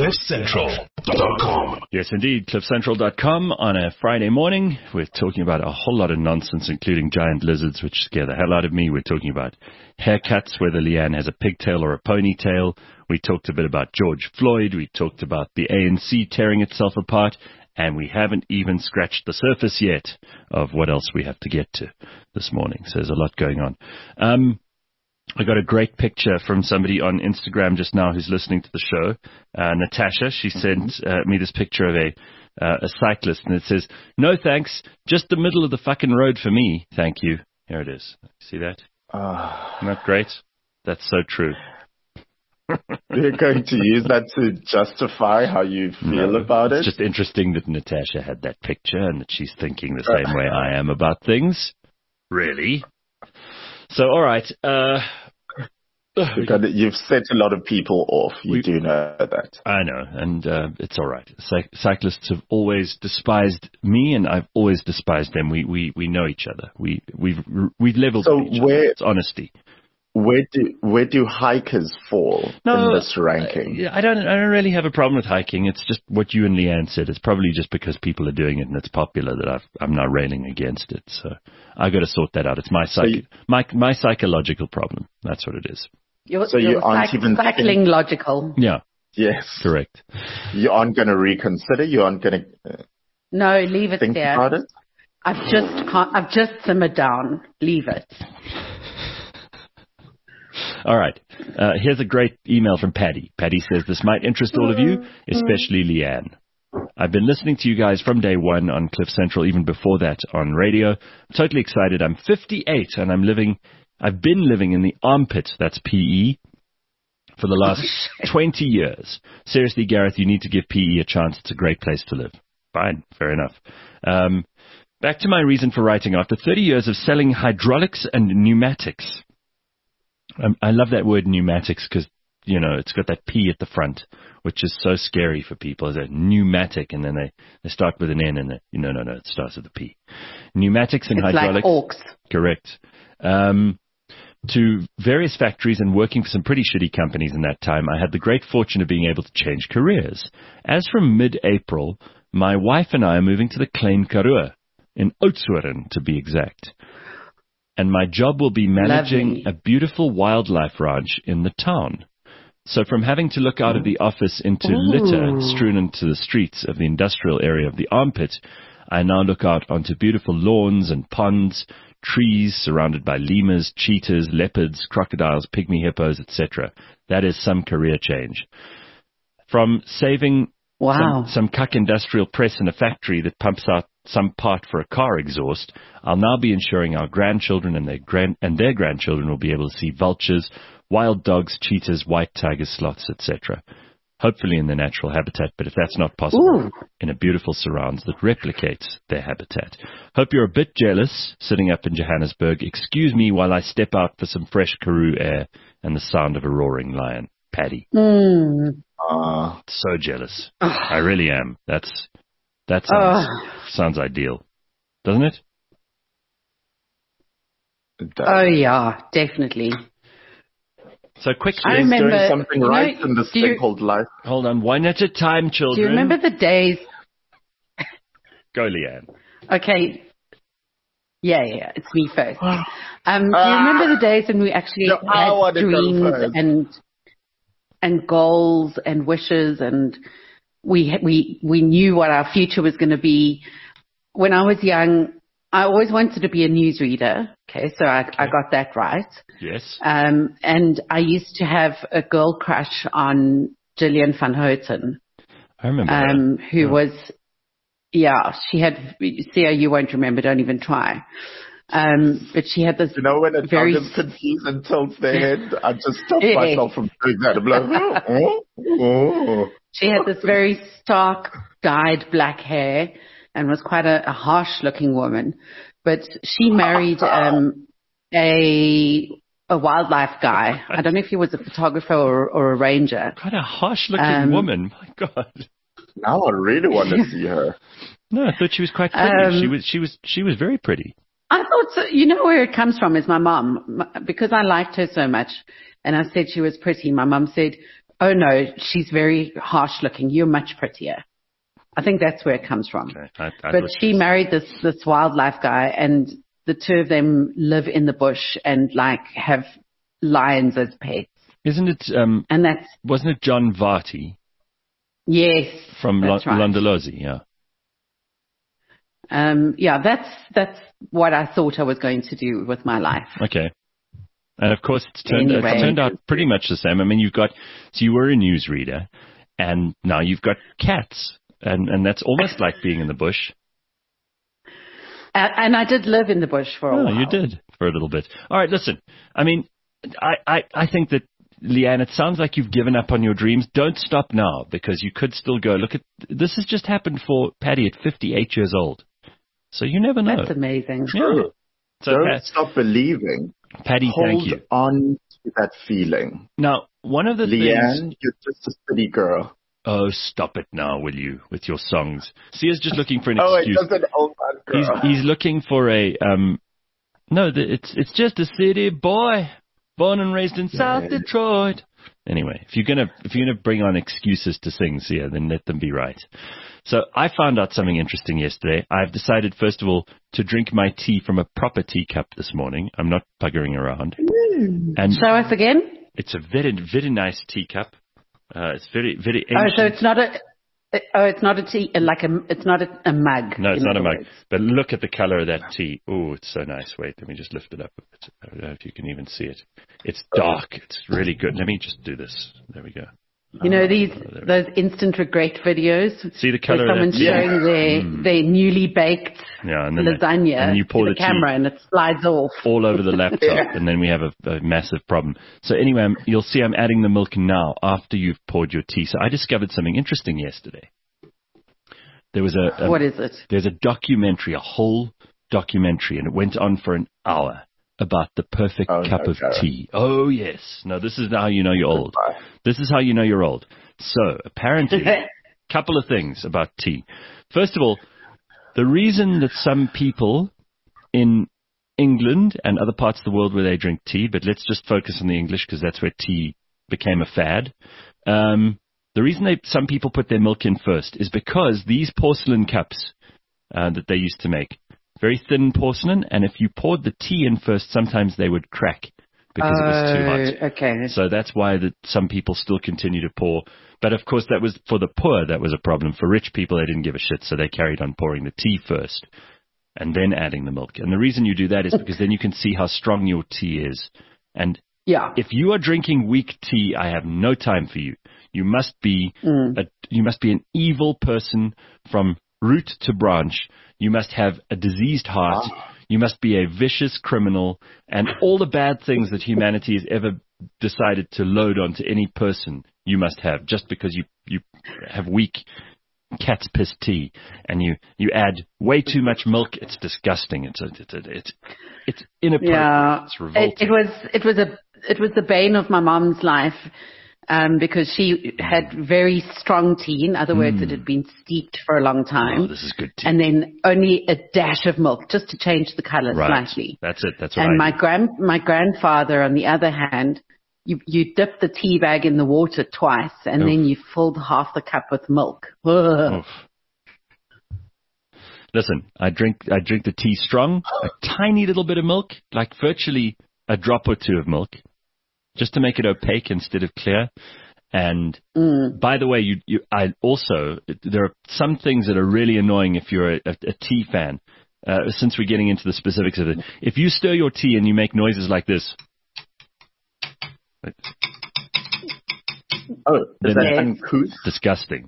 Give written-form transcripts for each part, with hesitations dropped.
CliffCentral.com. Yes, indeed. CliffCentral.com on a Friday morning. We're talking about a whole lot of nonsense, including giant lizards, which scare the hell out of me. We're talking about haircuts, whether Leanne has a pigtail or a ponytail. We talked a bit about George Floyd. We talked about the ANC tearing itself apart. And we haven't even scratched the surface yet of what else we have to get to this morning. So there's a lot going on. I got a great picture from somebody on Instagram just now who's listening to the show. Natasha, she sent me this picture of a cyclist, and it says, "No thanks, just the middle of the fucking road for me, thank you." Here it is. See that? Isn't that great? That's so true. You're going to use that to justify how you feel about it? It's just interesting that Natasha had that picture and that she's thinking the same way I am about things. Really? So, all right. You've set a lot of people off. You do know that. I know, and it's all right. Cyclists have always despised me, and I've always despised them. We know each other. We've leveled each other. It's honesty. Where do hikers fall in this ranking? I don't really have a problem with hiking. It's just what you and Leanne said. It's probably just because people are doing it and it's popular that I'm now railing against it. So I got to sort that out. It's my psychological problem. That's what it is. You're aren't even cycling logical. Yeah. Yes. Correct. You aren't going to reconsider. You aren't going to. No, leave it think there. About it? I've just simmered down. Leave it. All right. Here's a great email from Paddy. Paddy says, "This might interest all of you, especially Leanne. I've been listening to you guys from day one on Cliff Central, even before that on radio. I'm totally excited. I'm 58 and I've been living in the armpit, that's PE, for the last 20 years. Seriously, Gareth, you need to give PE a chance. It's a great place to live." Fine. Fair enough. Back to my reason for writing. After 30 years of selling hydraulics and pneumatics, I love that word pneumatics because, it's got that P at the front, which is so scary for people. It's a pneumatic, and then they start with an N, and no, it starts with a P. Pneumatics and hydraulics. Like orcs. Correct. To various factories and working for some pretty shitty companies in that time, I had the great fortune of being able to change careers. As from mid-April, my wife and I are moving to the Klein Karoo, in Oudtshoorn to be exact. And my job will be managing a beautiful wildlife ranch in the town. So from having to look out of the office into litter strewn into the streets of the industrial area of the armpit, I now look out onto beautiful lawns and ponds, trees surrounded by lemurs, cheetahs, leopards, crocodiles, pygmy hippos, etc. That is some career change. From saving some cuck industrial press in a factory that pumps out some part for a car exhaust, I'll now be ensuring our grandchildren and their grandchildren will be able to see vultures, wild dogs, cheetahs, white tigers, sloths, etc. Hopefully in their natural habitat, but if that's not possible, in a beautiful surrounds that replicates their habitat. Hope you're a bit jealous sitting up in Johannesburg. Excuse me while I step out for some fresh Karoo air and the sound of a roaring lion. Paddy. So jealous. I really am. That sounds ideal, doesn't it? Oh, yeah, definitely. So quickly, I remember doing something right in this thing called life. Hold on, one at a time, children. Do you remember the days? Go, Leanne. Okay. Yeah, it's me first. Do you remember the days when we actually had dreams and goals and wishes, and we knew what our future was going to be? When I was young, I always wanted to be a newsreader. Okay, so I got that right. Yes. And I used to have a girl crush on Gillian van Houten. I remember that. Who was, she had, you won't remember, don't even try. But she had this when a very tongue is confused and tilts their head, I just stop myself from doing that. I'm like, She had this very stark, dyed black hair and was quite a harsh-looking woman. But she married a wildlife guy. I don't know if he was a photographer or a ranger. Quite a harsh-looking woman. My God. Now I really want to see her. No, I thought she was quite pretty. She was very pretty. I thought so. You know where it comes from is my mom. Because I liked her so much and I said she was pretty, my mom said, Oh no, she's very harsh looking. You're much prettier. I think that's where it comes from. Okay. But she married this wildlife guy, and the two of them live in the bush and like have lions as pets. Isn't it? And wasn't it John Varty? Yes, from right. Londolozi, yeah. That's what I thought I was going to do with my life. Okay. And of course, it's turned out pretty much the same. I mean, so you were a newsreader, and now you've got cats, and that's almost like being in the bush. And I did live in the bush for a while. Oh, you did for a little bit. All right, listen. I mean, I think that, Leanne, it sounds like you've given up on your dreams. Don't stop now, because you could still go. Look at this. Has just happened for Paddy at 58 years old. So you never know. That's amazing. Yeah. So don't stop believing. Paddy, thank you. Hold on to that feeling. Now, one of the Leanne, you're just a city girl. Oh, stop it now, will you, with your songs. Sia's just looking for an excuse. Oh, it's an old man girl. He's looking for a, it's just a city boy, born and raised in South Detroit. Anyway, if you're gonna bring on excuses to sing, Sia, then let them be right. So I found out something interesting yesterday. I've decided, first of all, to drink my tea from a proper teacup this morning. I'm not buggering around. And show us again. It's a very, very nice teacup. It's very, very ancient. Oh, so it's not a tea, it's not a mug. No, it's not a mug. But look at the color of that tea. Oh, it's so nice. Wait, let me just lift it up a bit. I don't know if you can even see it. It's dark. It's really good. Let me just do this. There we go. You know those instant regret videos? See the color where of that? someone's showing their newly baked lasagna and you pour to the camera and it slides off. All over the laptop, and then we have a massive problem. So anyway, you'll see I'm adding the milk now after you've poured your tea. So I discovered something interesting yesterday. There was what is it? There's a documentary, a whole documentary, and it went on for an hour about the perfect cup of tea. Oh, yes. No, this is how you know you're old. This is how you know you're old. So, apparently, a couple of things about tea. First of all, the reason that some people in England and other parts of the world where they drink tea, but let's just focus on the English because that's where tea became a fad. The reason some people put their milk in first is because these porcelain cups that they used to make, very thin porcelain, and if you poured the tea in first, sometimes they would crack because it was too hot. Okay. So that's why some people still continue to pour. But of course, that was for the poor, that was a problem. For rich people, they didn't give a shit, so they carried on pouring the tea first and then adding the milk. And the reason you do that is because then you can see how strong your tea is. And if you are drinking weak tea, I have no time for you. You must be an evil person from root to branch. You must have a diseased heart. You must be a vicious criminal, and all the bad things that humanity has ever decided to load onto any person, you must have, just because you have weak cat's piss tea and you add way too much milk. It's disgusting. It's inappropriate. Yeah, it's revolting. It was the bane of my mom's life. Because she had very strong tea. In other words, it had been steeped for a long time. Oh, this is good tea. And then only a dash of milk, just to change the color slightly. That's it. That's what and my grandfather, on the other hand, you dip the tea bag in the water twice, and then you filled half the cup with milk. Listen, I drink the tea strong, a tiny little bit of milk, like virtually a drop or two of milk, just to make it opaque instead of clear. And by the way, there are some things that are really annoying if you're a tea fan. Since we're getting into the specifics of it, if you stir your tea and you make noises like this, is that uncouth? Disgusting.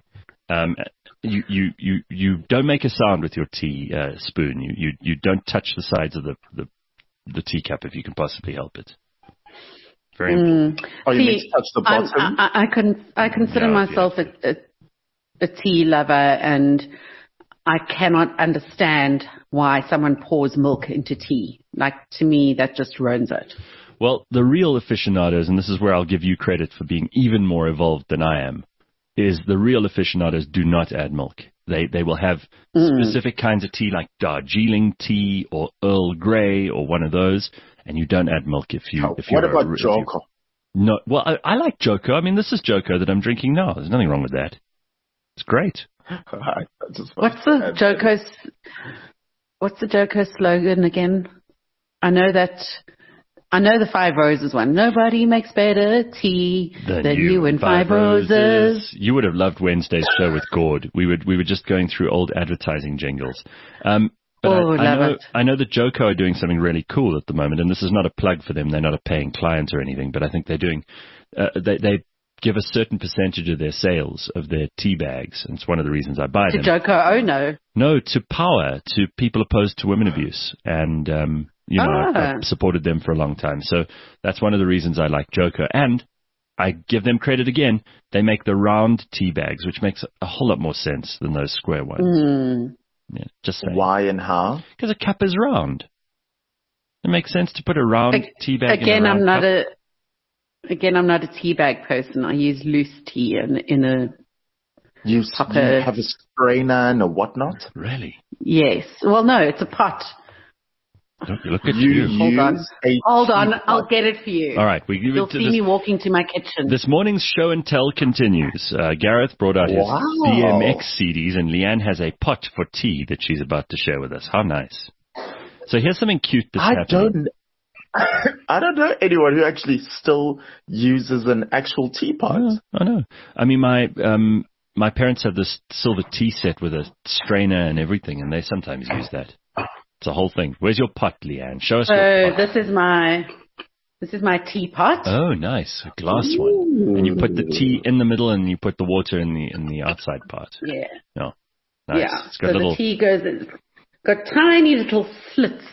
You don't make a sound with your tea spoon. You don't touch the sides of the teacup if you can possibly help it. Very important. You mean to touch the bottom? I consider myself a tea lover, and I cannot understand why someone pours milk into tea. Like, to me, that just ruins it. Well, the real aficionados, and this is where I'll give you credit for being even more evolved than I am, is the real aficionados do not add milk. They will have specific kinds of tea, like Darjeeling tea or Earl Grey or one of those, and you don't add milk if you. What about Joko? No, well, I like Joko. I mean, this is Joko that I'm drinking now. There's nothing wrong with that. It's great. What's the Joko slogan again? I know the Five Roses one. Nobody makes better tea than you and Five Roses. You would have loved Wednesday's show with Gord. We were just going through old advertising jingles. But I know that Joko are doing something really cool at the moment, and this is not a plug for them. They're not a paying client or anything, but I think they're doing. They give a certain percentage of their sales of their tea bags, and it's one of the reasons I buy them. To Joko Ono? No, to Power, to people opposed to women abuse, and I've supported them for a long time. So that's one of the reasons I like Joko, and I give them credit again. They make the round tea bags, which makes a whole lot more sense than those square ones. Mm. Yeah, just saying. Why and how? Because a cup is round. It makes sense to put a round tea bag in a round cup. I'm not a tea bag person. I use loose tea in a You have a strainer and a whatnot? Really? Yes. Well, no, it's a pot. Look at you. Hold on. I'll get it for you. All right. You'll see me walking to my kitchen. This morning's show and tell continues. Gareth brought out his BMX CDs, and Leanne has a pot for tea that she's about to share with us. How nice. So here's something cute that's happening. I don't know anyone who actually still uses an actual teapot. I know. I mean, my parents have this silver tea set with a strainer and everything, and they sometimes use that. It's a whole thing. Where's your pot, Leanne? Show us your pot. This is my teapot. Oh, nice. A glass one. And you put the tea in the middle, and you put the water in the outside part. Yeah. No. Nice. Yeah. It's got the tea it's got tiny little slits.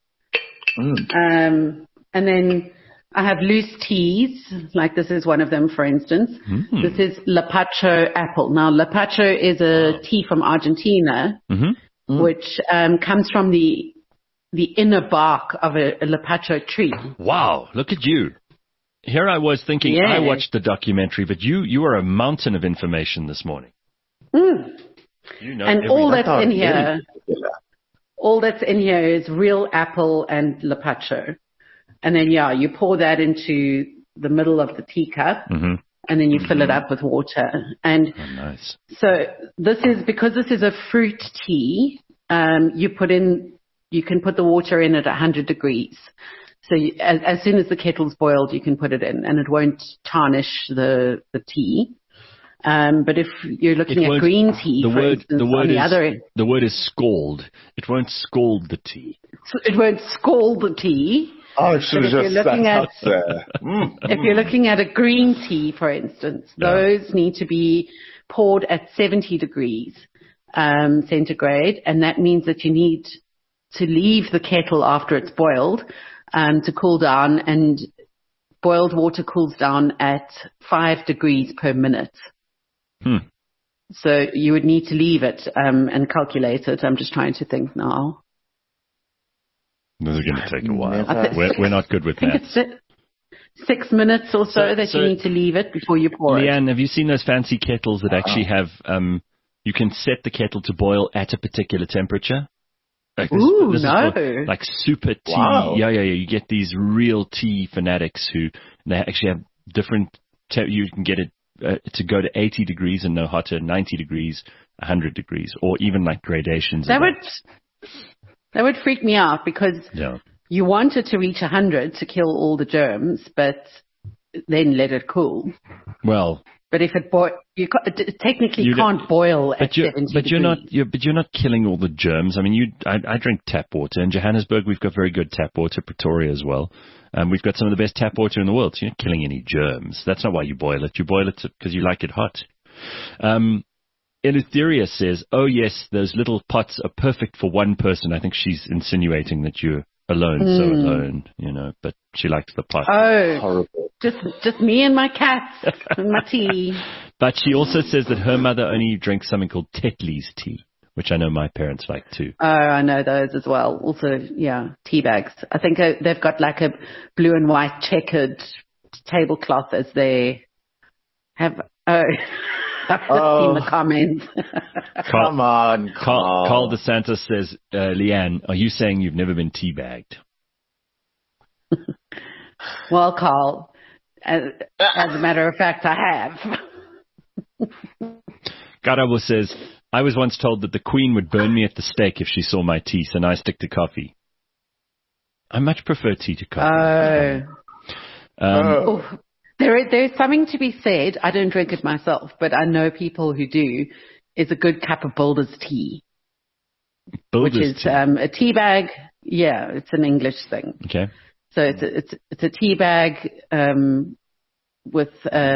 And then I have loose teas, like this is one of them, for instance. This is Lapacho apple. Now, Lapacho is a tea from Argentina, which comes from the inner bark of a Lapacho tree. Wow, look at you. Here I was thinking, I watched the documentary, but you are a mountain of information this morning. You know, and all that's in here... All that's in here is real apple and Lapacho. And then, you pour that into the middle of the teacup, and then you fill it up with water. And nice. So because this is a fruit tea, you can put the water in at 100 degrees. So as soon as the kettle's boiled, you can put it in, and it won't tarnish the tea. But if you're looking at green tea, for instance, on the other end. The word is scald. It won't scald the tea. It won't scald the tea. Oh, I should have just sat out there. If you're looking at a green tea, for instance, those need to be poured at 70 degrees centigrade, and that means that you need to leave the kettle after it's boiled to cool down, and boiled water cools down at 5 degrees per minute. So you would need to leave it and calculate it. I'm just trying to think now. This is going to take a while. We're not good with that. I think it's 6 minutes or so that you need to leave it before you pour it. Leanne, have you seen those fancy kettles that actually have, you can set the kettle to boil at a particular temperature? Like this, no. Is for, like super tea. Wow. Yeah. You get these real tea fanatics who they actually have different, you can get it to go to 80 degrees and no hotter, 90 degrees, 100 degrees, or even like gradations. That would freak me out because you want it to reach 100 to kill all the germs, but then let it cool. Well, but if it you technically can't boil at 70 but degrees. You're not killing all the germs. I mean, I drink tap water. In Johannesburg, we've got very good tap water. Pretoria as well. We've got some of the best tap water in the world. So you're not killing any germs. That's not why you boil it. You boil it because you like it hot. Eleutheria says, oh, yes, those little pots are perfect for one person. I think she's insinuating that you're alone, so alone, but she likes the pot. Oh, horrible. Just me and my cats and my tea. But she also says that her mother only drinks something called Tetley's tea, which I know my parents like too. Oh, I know those as well. Also, tea bags. I think they've got like a blue and white checkered tablecloth as they have. Oh, I've just seen the comments. Come on, Carl DeSantis says, Leanne, are you saying you've never been teabagged? Well, Carl, As a matter of fact, I have. Garabo says, I was once told that the Queen would burn me at the stake if she saw my tea, so now I stick to coffee. I much prefer tea to coffee. There's something to be said. I don't drink it myself, but I know people who do. Is a good cup of Builder's tea. Which is a tea bag. Yeah, it's an English thing. Okay. So it's a tea bag with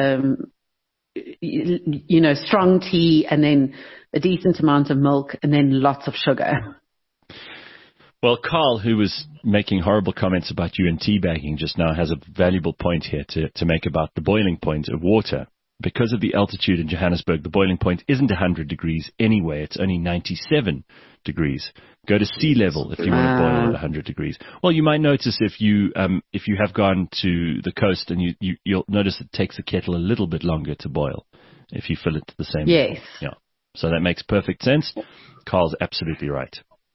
strong tea and then a decent amount of milk and then lots of sugar. Well, Carl, who was making horrible comments about you and teabagging just now, has a valuable point here to make about the boiling point of water. Because of the altitude in Johannesburg, the boiling point isn't 100 degrees anyway. It's only 97 degrees. Go to sea level if you want to boil at 100 degrees. Well, you might notice if you have gone to the coast and you'll notice it takes the kettle a little bit longer to boil if you fill it to the same level. Yes. Yeah. So that makes perfect sense. Carl's absolutely right.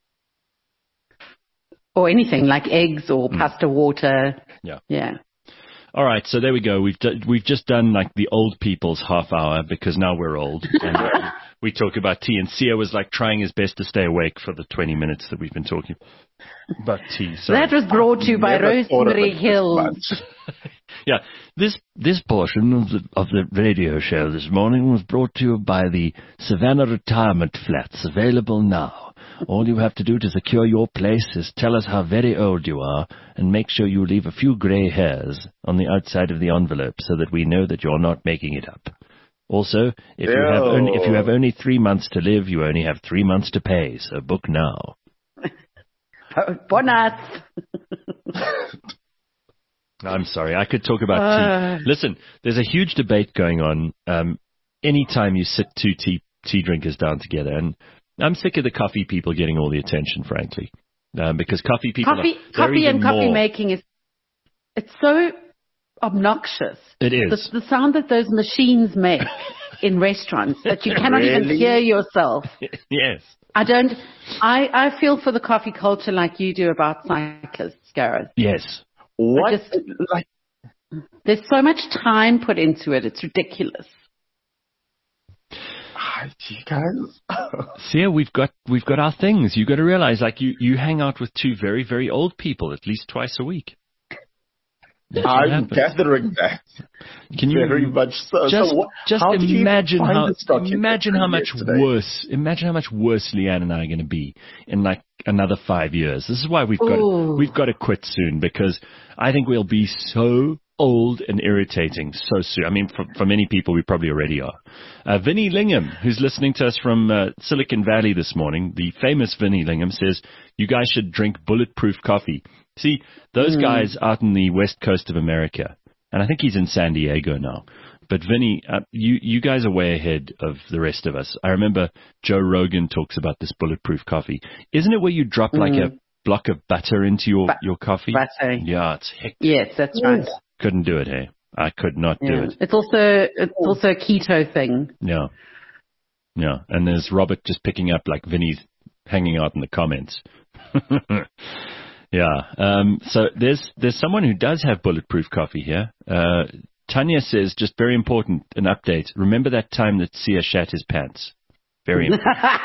Or anything like eggs or pasta water. Yeah. Yeah. All right, so there we go. We've just done like the old people's half hour because now we're old and we talk about tea. And Sia was like trying his best to stay awake for the 20 minutes that we've been talking about tea. So that was brought to you by Rosemary Hills. Yeah, this portion of the radio show this morning was brought to you by the Savannah Retirement Flats, available now. All you have to do to secure your place is tell us how very old you are and make sure you leave a few gray hairs on the outside of the envelope so that we know that you're not making it up. Also, if you have only 3 months to live, you only have 3 months to pay, so book now. Bonus! I'm sorry, I could talk about tea. Listen, there's a huge debate going on anytime you sit two tea drinkers down together, and I'm sick of the coffee people getting all the attention, frankly, because coffee people coffee and coffee making it's so obnoxious. It is. The sound that those machines make in restaurants that you cannot even hear yourself. Yes. I feel for the coffee culture like you do about cyclists, Gareth. Yes. What? There's so much time put into it. It's ridiculous. You guys. See, we've got our things. You've got to realize, like, you hang out with two very, very old people at least twice a week. I'm gathering that. Can you very much so? Just imagine how much worse Leanne and I are going to be in like another 5 years. This is why we've got to quit soon, because I think we'll be so old and irritating so soon. I mean, for many people, we probably already are. Vinnie Lingham, who's listening to us from Silicon Valley this morning, the famous Vinnie Lingham, says, you guys should drink bulletproof coffee. See, those guys out in the west coast of America, and I think he's in San Diego now, but Vinny, you guys are way ahead of the rest of us. I remember Joe Rogan talks about this bulletproof coffee. Isn't it where you drop like a block of butter into your coffee? Butter. Yeah, it's hectic. Yes, that's right. Couldn't do it, hey? I could not do it. It's also a keto thing. Yeah. Yeah, and there's Robert just picking up like Vinny's hanging out in the comments. Yeah. So there's someone who does have bulletproof coffee here. Tanya says, just very important, an update. Remember that time that Sia shat his pants? Very important.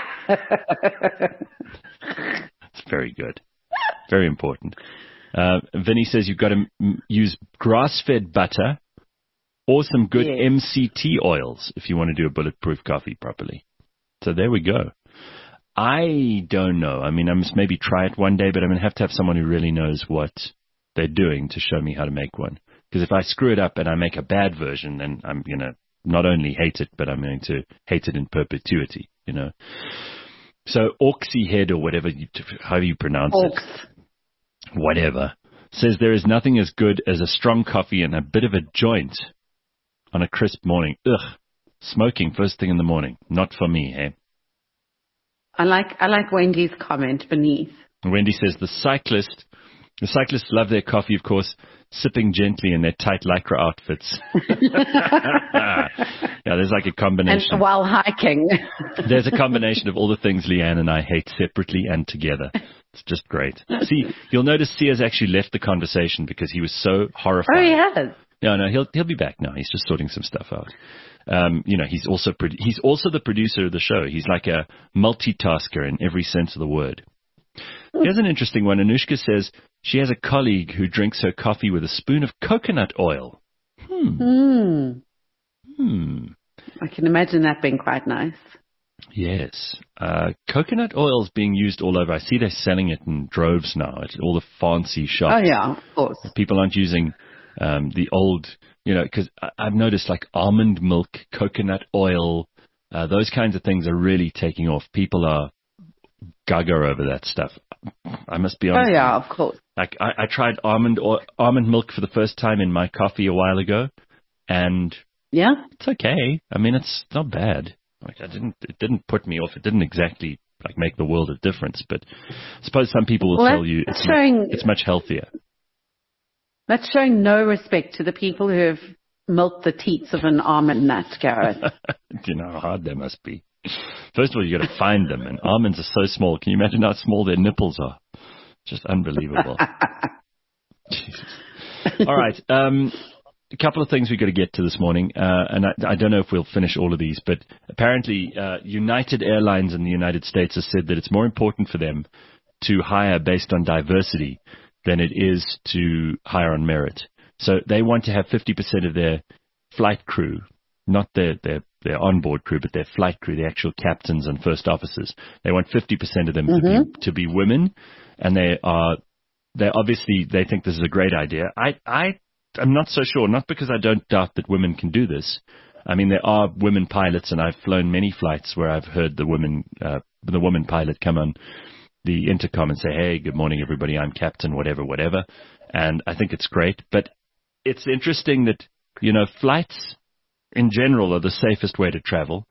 It's very good. Very important. Vinny says you've got to use grass-fed butter or some good MCT oils if you want to do a bulletproof coffee properly. So there we go. I don't know. I mean, I must maybe try it one day, but I'm going to have someone who really knows what they're doing to show me how to make one. Because if I screw it up and I make a bad version, then I'm going to not only hate it, but I'm going to hate it in perpetuity, you know. So Orksy Head, or whatever, however you pronounce it, whatever, says there is nothing as good as a strong coffee and a bit of a joint on a crisp morning. Ugh, smoking first thing in the morning. Not for me, hey? I like Wendy's comment beneath. Wendy says the cyclists love their coffee, of course, sipping gently in their tight lycra outfits. Yeah, there's like a combination. And while hiking. There's a combination of all the things Leanne and I hate separately and together. It's just great. See, you'll notice Sia's actually left the conversation because he was so horrified. Oh, he has. No, he'll be back now. He's just sorting some stuff out. He's also the producer of the show. He's like a multitasker in every sense of the word. Here's an interesting one. Anushka says she has a colleague who drinks her coffee with a spoon of coconut oil. I can imagine that being quite nice. Yes. Coconut oil is being used all over. I see they're selling it in droves now at all the fancy shops. Oh, yeah, of course. People aren't using the old, because I've noticed like almond milk, coconut oil, those kinds of things are really taking off. People are gaga over that stuff. I must be honest. Oh, yeah, of course. Like I tried almond milk for the first time in my coffee a while ago, and yeah, it's okay. I mean, it's not bad. Like it didn't put me off. It didn't exactly like make the world of difference. But I suppose some people will tell you it's much healthier. That's showing no respect to the people who have milked the teats of an almond nut, Gareth. Do you know how hard they must be? First of all, you got to find them, and almonds are so small. Can you imagine how small their nipples are? Just unbelievable. All right. A couple of things we've got to get to this morning, and I don't know if we'll finish all of these, but apparently United Airlines in the United States has said that it's more important for them to hire based on diversity than it is to hire on merit. So they want to have 50% of their flight crew, not their onboard crew, but their flight crew, the actual captains and first officers. They want 50% of them to be women, and they obviously think this is a great idea. I'm not so sure, not because I don't doubt that women can do this. I mean, there are women pilots, and I've flown many flights where I've heard the woman pilot come on the intercom and say, "Hey, good morning, everybody. I'm captain, whatever." And I think it's great. But it's interesting that, flights in general are the safest way to travel.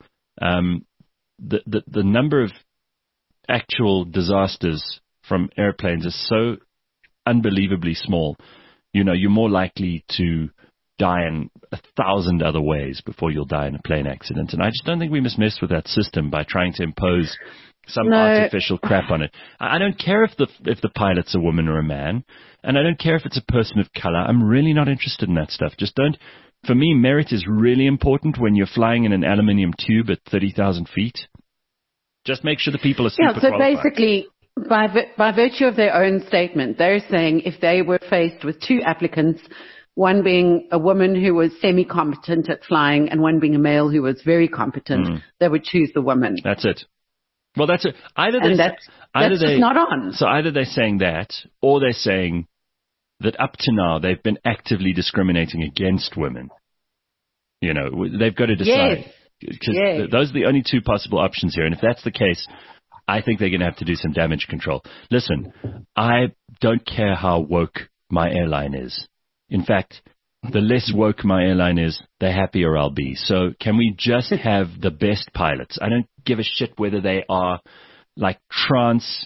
The number of actual disasters from airplanes is so unbelievably small. You're more likely to die in 1,000 other ways before you'll die in a plane accident. And I just don't think we must mess with that system by trying to impose some artificial crap on it. I don't care if the pilot's a woman or a man, and I don't care if it's a person of color. I'm really not interested in that stuff. Just don't. For me, merit is really important when you're flying in an aluminium tube at 30,000 feet. Just make sure the people are super qualified. Basically, by virtue of their own statement, they're saying if they were faced with two applicants, one being a woman who was semi-competent at flying and one being a male who was very competent, they would choose the woman. That's it. Well, that's it. That's just not on. So either they're saying that, or they're saying that up to now they've been actively discriminating against women. They've got to decide. Yes. Those are the only two possible options here. And if that's the case, I think they're going to have to do some damage control. Listen, I don't care how woke my airline is. In fact, the less woke my airline is, the happier I'll be. So can we just have the best pilots? I don't give a shit whether they are like trans,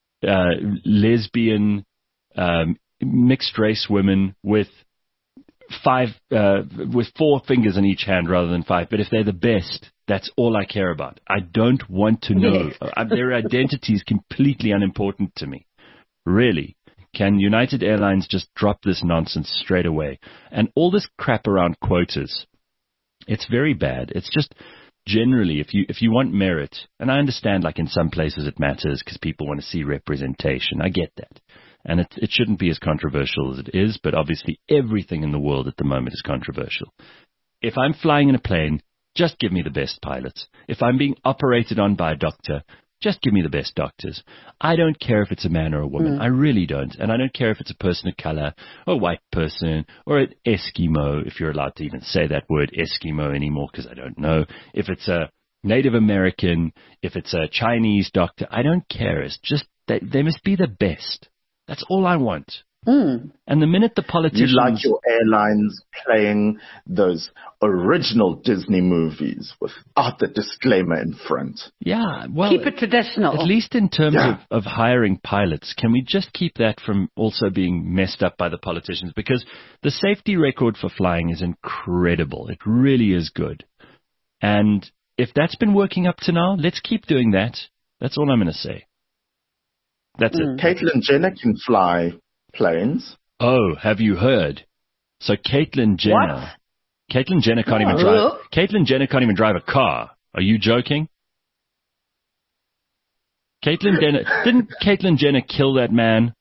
lesbian, mixed race women with 4 fingers in each hand rather than 5. But if they're the best, that's all I care about. I don't want to know. Their identity is completely unimportant to me. Really. Can United Airlines just drop this nonsense straight away? And all this crap around quotas, it's very bad. It's just generally, if you want merit, and I understand like in some places it matters because people want to see representation. I get that. And it shouldn't be as controversial as it is, but obviously everything in the world at the moment is controversial. If I'm flying in a plane, just give me the best pilots. If I'm being operated on by a doctor, just give me the best doctors. I don't care if it's a man or a woman. I really don't. And I don't care if it's a person of color or a white person or an Eskimo, if you're allowed to even say that word Eskimo anymore, because I don't know. If it's a Native American, if it's a Chinese doctor, I don't care. It's just that they must be the best. That's all I want. And the minute the politicians... You like your airlines playing those original Disney movies without the disclaimer in front. Yeah, well... Keep it traditional. At least in terms of hiring pilots, can we just keep that from also being messed up by the politicians? Because the safety record for flying is incredible. It really is good. And if that's been working up to now, let's keep doing that. That's all I'm going to say. That's it. Caitlyn Jenner can fly planes. Oh, have you heard? So Caitlyn Jenner. What? Caitlyn Jenner can't even drive. Caitlyn Jenner can't even drive a car. Are you joking? Didn't Caitlyn Jenner kill that man?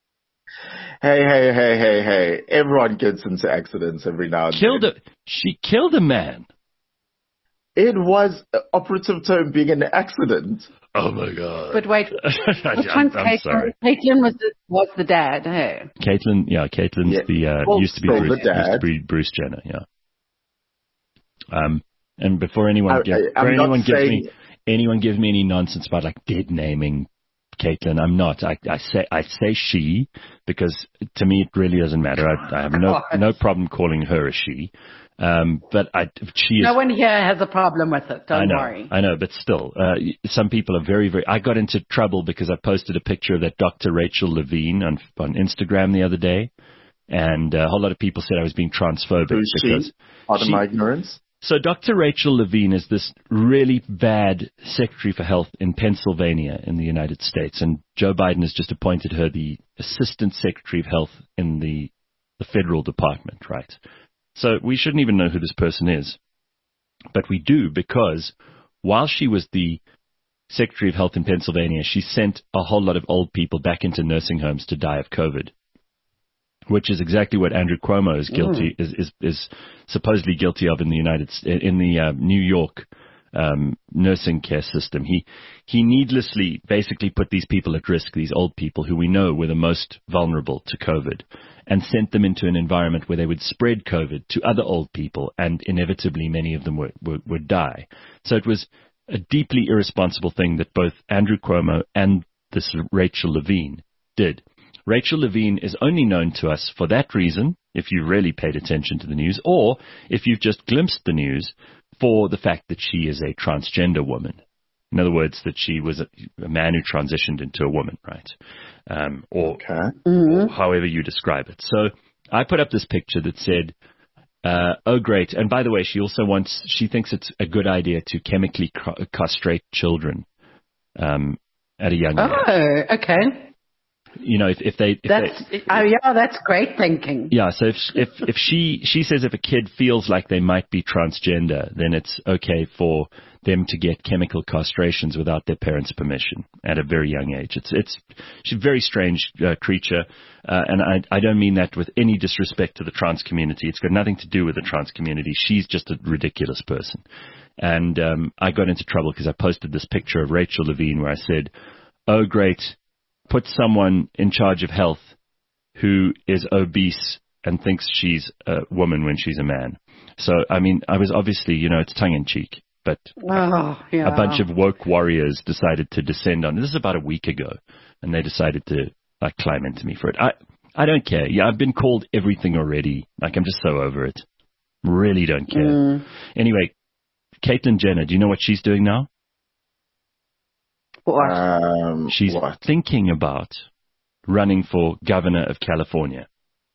Hey. Everyone gets into accidents every now and then. She killed a man. It was operative term being an accident. Oh my God. But wait, I'm sorry. Caitlyn was the dad, hey? Caitlyn's used to be Bruce Jenner, yeah. And before anyone gives me any nonsense about like dead naming Caitlyn, I'm not. I say she because to me it really doesn't matter. I have no problem calling her a she. But she is. No one here has a problem with it. Don't worry. I know, but still, some people are very, very. I got into trouble because I posted a picture of that Dr. Rachel Levine on Instagram the other day, and a whole lot of people said I was being transphobic. Who's she? Pardon my ignorance. So Dr. Rachel Levine is this really bad Secretary for Health in Pennsylvania in the United States, and Joe Biden has just appointed her the Assistant Secretary of Health in the federal department, right? So we shouldn't even know who this person is. But we do because while she was the Secretary of Health in Pennsylvania, she sent a whole lot of old people back into nursing homes to die of COVID, which is exactly what Andrew Cuomo is guilty is supposedly guilty of in the New York nursing care system. He needlessly basically put these people at risk, these old people who we know were the most vulnerable to COVID, and sent them into an environment where they would spread COVID to other old people, and inevitably many of them would die. So it was a deeply irresponsible thing that both Andrew Cuomo and this Rachel Levine did. Rachel Levine is only known to us for that reason, if you really paid attention to the news, or if you've just glimpsed the news, for the fact that she is a transgender woman. In other words, that she was a man who transitioned into a woman, right? Or however you describe it. So I put up this picture that said, oh, great. And by the way, she thinks it's a good idea to chemically castrate children at a young age. Oh, okay. You know, that's great thinking. Yeah, so if she says if a kid feels like they might be transgender, then it's okay for them to get chemical castrations without their parents' permission at a very young age. She's a very strange creature, and I don't mean that with any disrespect to the trans community. It's got nothing to do with the trans community. She's just a ridiculous person. And I got into trouble because I posted this picture of Rachel Levine where I said, oh, great, put someone in charge of health who is obese and thinks she's a woman when she's a man. So, I mean, I was obviously, it's tongue-in-cheek, but a bunch of woke warriors decided to descend on. This is about a week ago, and they decided to climb into me for it. I don't care. Yeah, I've been called everything already. I'm just so over it. Really don't care. Anyway, Caitlyn Jenner, do you know what she's doing now? She's thinking about running for governor of California.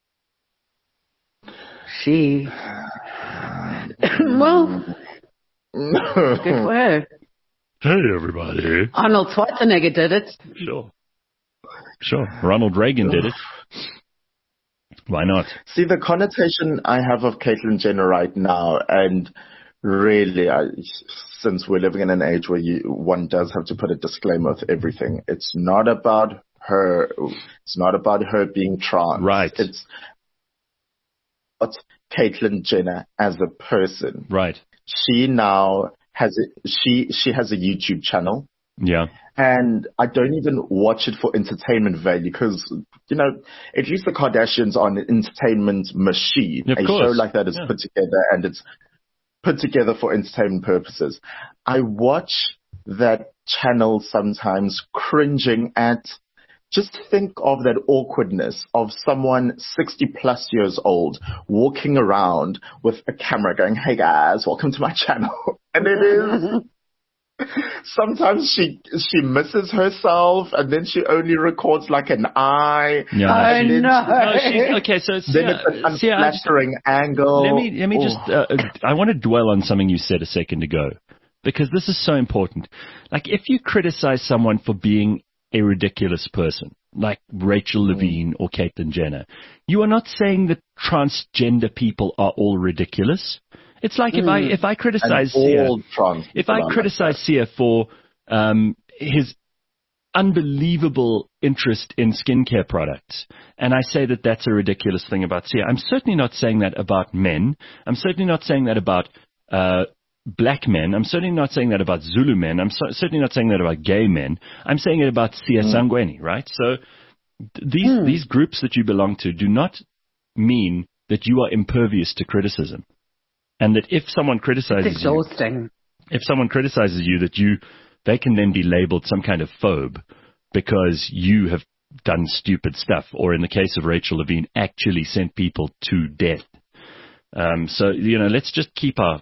Well, good for her. Hey, everybody. Arnold Schwarzenegger did it. Sure. Ronald Reagan did it. Why not? See, the connotation I have of Caitlyn Jenner right now, and really, since we're living in an age where one does have to put a disclaimer with everything. It's not about her. It's not about her being trans. Right. It's about Caitlyn Jenner as a person. Right. She now has she has a YouTube channel. Yeah. And I don't even watch it for entertainment value because, at least the Kardashians are an entertainment machine. Of course. Show like that is put together and it's put together for entertainment purposes. I watch that channel sometimes cringing at, just think of that awkwardness of someone 60 plus years old walking around with a camera going, hey guys, welcome to my channel. And it is, sometimes she misses herself and then she only records like an eye. Yeah. Okay, so then it's an unflattering angle. Let me just, I want to dwell on something you said a second ago, because this is so important. If you criticize someone for being a ridiculous person, like Rachel Levine or Caitlyn Jenner. You are not saying that transgender people are all ridiculous. It's like if I criticize Sia, Sia for his unbelievable interest in skincare products, and I say that that's a ridiculous thing about Sia, I'm certainly not saying that about men. I'm certainly not saying that about black men. I'm certainly not saying that about Zulu men. I'm certainly not saying that about gay men. I'm saying it about Sia Sangweni, right? So these groups that you belong to do not mean that you are impervious to criticism. And that if someone criticizes you, that they can then be labeled some kind of phobe because you have done stupid stuff, or in the case of Rachel Levine, actually sent people to death. So, let's just keep our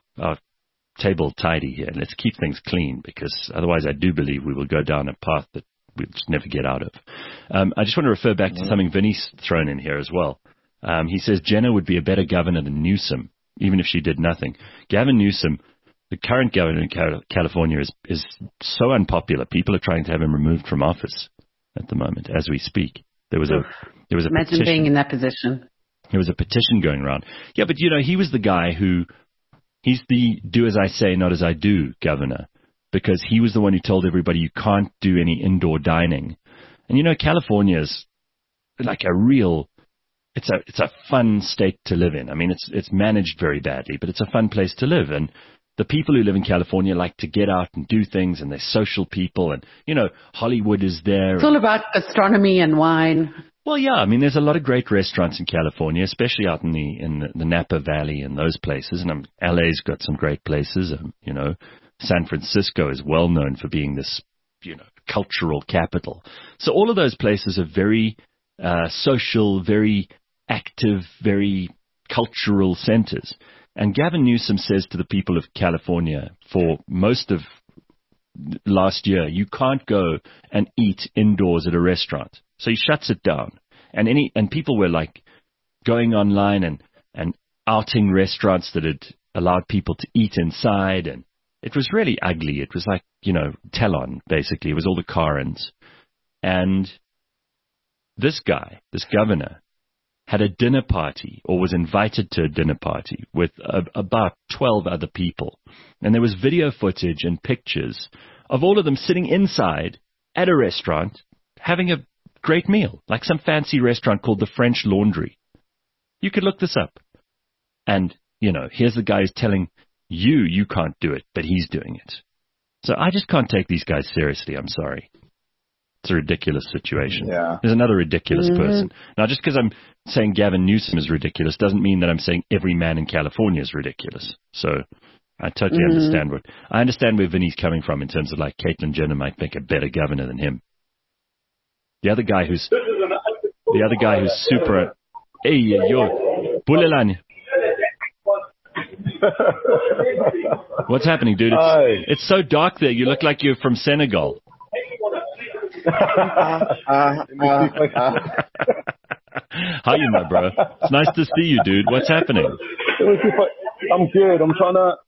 table tidy here. Let's keep things clean, because otherwise I do believe we will go down a path that we'll just never get out of. I just want to refer back to something Vinny's thrown in here as well. He says Jenner would be a better governor than Newsom, even if she did nothing. Gavin Newsom, the current governor in California, is so unpopular. People are trying to have him removed from office at the moment as we speak. There was a Imagine petition. Being in that position. There was a petition going around. Yeah, but he was the guy he's the do as I say, not as I do governor, because he was the one who told everybody you can't do any indoor dining. And California is like it's a fun state to live in. I mean, it's managed very badly, but it's a fun place to live. And the people who live in California like to get out and do things, and they're social people, and Hollywood is there. It's all about gastronomy and wine. Well, yeah, I mean, there's a lot of great restaurants in California, especially out in the Napa Valley and those places. And LA's got some great places. San Francisco is well known for being this, cultural capital. So all of those places are very social, very active, very cultural centers. And Gavin Newsom says to the people of California for most of last year, you can't go and eat indoors at a restaurant. So he shuts it down. And people were like going online and outing restaurants that had allowed people to eat inside. And it was really ugly. It was like, Telon, basically. It was all the Karens. And this governor, had a dinner party, or was invited to a dinner party with about 12 other people. And there was video footage and pictures of all of them sitting inside at a restaurant having a great meal, like some fancy restaurant called the French Laundry. You could look this up. And, here's the guy who's telling you can't do it, but he's doing it. So I just can't take these guys seriously. I'm sorry. It's a ridiculous situation. Yeah. There's another ridiculous person. Now, just because I'm saying Gavin Newsom is ridiculous doesn't mean that I'm saying every man in California is ridiculous. So I totally understand where Vinny's coming from in terms of like Caitlyn Jenner might make a better governor than him. The other guy who's super. Hey, yo, Bulelani. What's happening, dude? It's so dark there. You look like you're from Senegal. How you, my bro? It's nice to see you, dude. What's happening? I'm good. I'm trying to.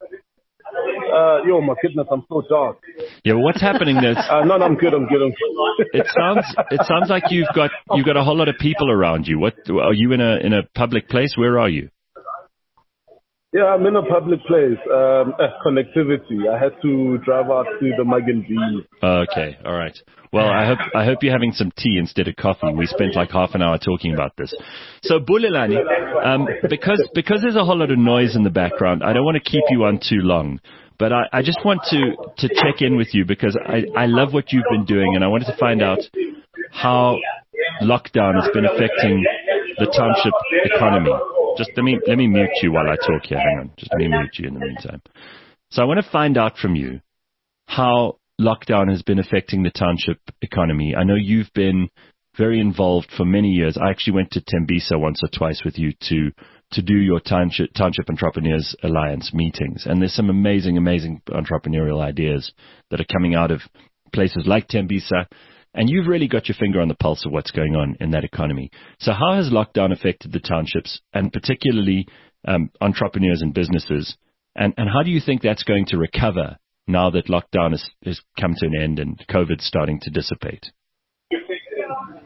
My goodness, I'm so dark. Yeah, well, what's happening there? No, I'm good. It sounds like you've got a whole lot of people around you. What are you in a public place? Where are you? Yeah, I'm in a public place. Connectivity. I had to drive out to the Magan B. Okay, all right. Well, I hope you're having some tea instead of coffee. We spent like half an hour talking about this. So, Bulelani, because there's a whole lot of noise in the background, I don't want to keep you on too long. But I just want to check in with you because I love what you've been doing, and I wanted to find out how lockdown has been affecting the township economy. Just let me mute you while I talk here. Hang on. Just let me mute you in the meantime. So I want to find out from you how lockdown has been affecting the township economy. I know you've been very involved for many years. I actually went to Tembisa once or twice with you to do your Township Entrepreneurs Alliance meetings. And there's some amazing, amazing entrepreneurial ideas that are coming out of places like Tembisa. And you've really got your finger on the pulse of what's going on in that economy. So how has lockdown affected the townships, and particularly entrepreneurs and businesses? And how do you think that's going to recover now that lockdown has come to an end and COVID's starting to dissipate?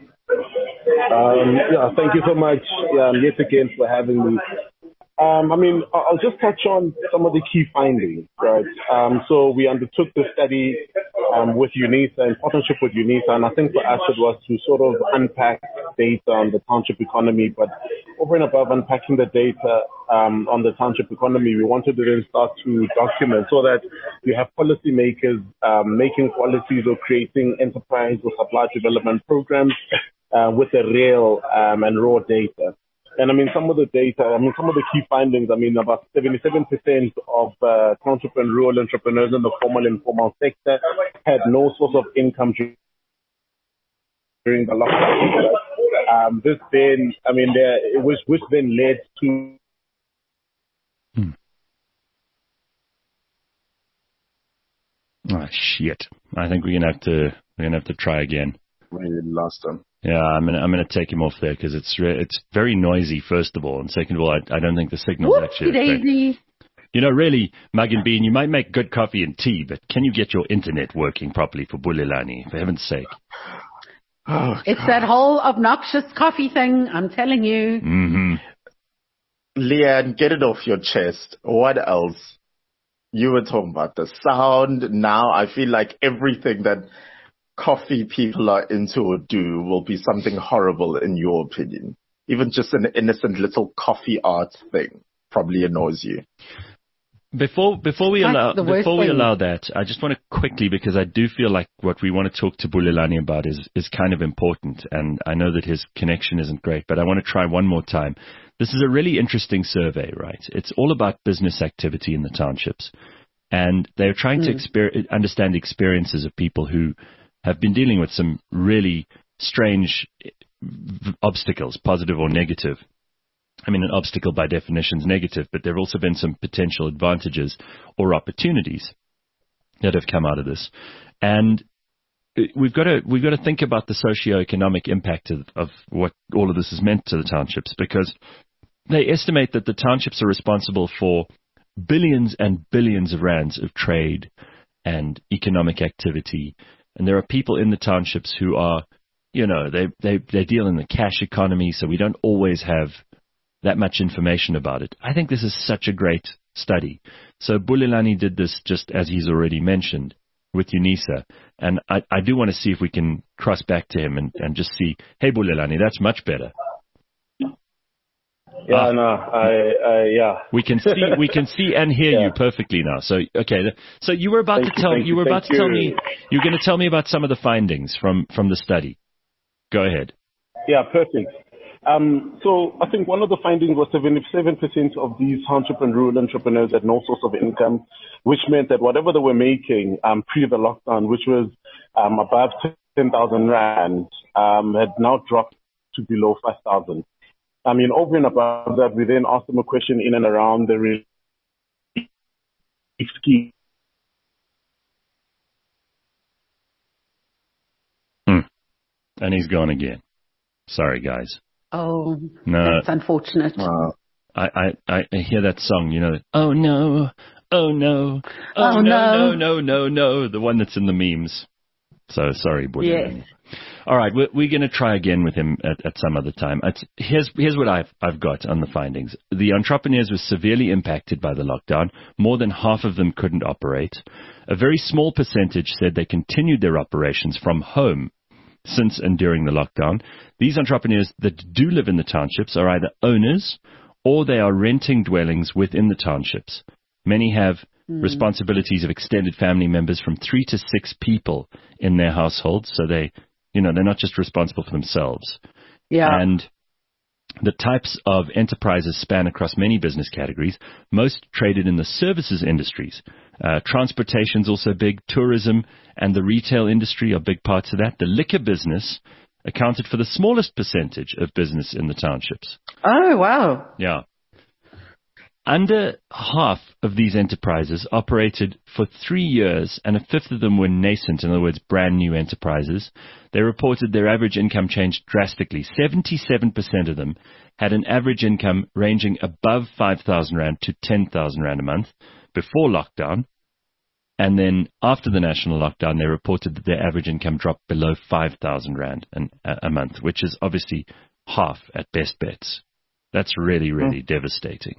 Thank you so much yet again for having me. I'll just touch on some of the key findings, right? So we undertook the study with UNISA, in partnership with UNISA, and I think for us it was to sort of unpack data on the township economy, but over and above unpacking the data on the township economy, we wanted to then start to document so that you have policymakers making policies or creating enterprise or supply development programs with the real and raw data. And some of the data, some of the key findings, about 77% of township and rural entrepreneurs in the formal and informal sector had no source of income during the lockdown. This then, which then led to Oh shit! I think we're gonna have to try again. We lost him. Yeah, I'm gonna take him off there because it's very noisy. First of all, and second of all, I don't think the signal's actually daisy. Really, Mug and Bean, you might make good coffee and tea, but can you get your internet working properly for Bulelani? For heaven's sake! It's that whole obnoxious coffee thing. I'm telling you. Mm-hmm. Leanne, get it off your chest. What else? You were talking about the sound. Now I feel like everything that coffee people are into or do will be something horrible in your opinion. Even just an innocent little coffee art thing probably annoys you. Before we allow that, I just want to quickly, because I do feel like what we want to talk to Bulelani about is kind of important, and I know that his connection isn't great, but I want to try one more time. This is a really interesting survey, right? It's all about business activity in the townships, and they're trying to understand the experiences of people who have been dealing with some really strange obstacles, positive or negative. An obstacle by definition is negative, but there have also been some potential advantages or opportunities that have come out of this. And we've got to think about the socio-economic impact of what all of this has meant to the townships, because they estimate that the townships are responsible for billions and billions of rands of trade and economic activity. And there are people in the townships who are, they deal in the cash economy, so we don't always have that much information about it. I think this is such a great study. So Bulelani did this, just as he's already mentioned, with UNISA. And I do want to see if we can cross back to him and just see, hey, Bulelani, that's much better. Yeah. We can see and hear you perfectly now. So, okay. So you were about to tell me, you're going to tell me about some of the findings from the study. Go ahead. Yeah, perfect. So I think one of the findings was 77% of these township and rural entrepreneurs had no source of income, which meant that whatever they were making pre the lockdown, which was above 10,000 rand, had now dropped to below 5,000. Over and above that, we then asked them a question in and around the relief scheme. And he's gone again. Sorry, guys. Oh, no, that's unfortunate. I hear that song, oh no, oh no, oh no, no, the one that's in the memes. So sorry, boy. Yes. All right, we're going to try again with him at some other time. Here's what I've got on the findings. The entrepreneurs were severely impacted by the lockdown. More than half of them couldn't operate. A very small percentage said they continued their operations from home since and during the lockdown. These entrepreneurs that do live in the townships are either owners or they are renting dwellings within the townships. Many have responsibilities of extended family members from 3 to 6 people in their households, so they're not just responsible for themselves. Yeah. And the types of enterprises span across many business categories, most traded in the services industries. Transportation's also big. Tourism and the retail industry are big parts of that. The liquor business accounted for the smallest percentage of business in the townships. Oh, wow. Yeah. Under half of these enterprises operated for 3 years, and a fifth of them were nascent, in other words, brand new enterprises. They reported their average income changed drastically. 77% of them had an average income ranging above 5,000 Rand to 10,000 Rand a month before lockdown. And then after the national lockdown, they reported that their average income dropped below 5,000 Rand a month, which is obviously half at best bets. That's really, really devastating.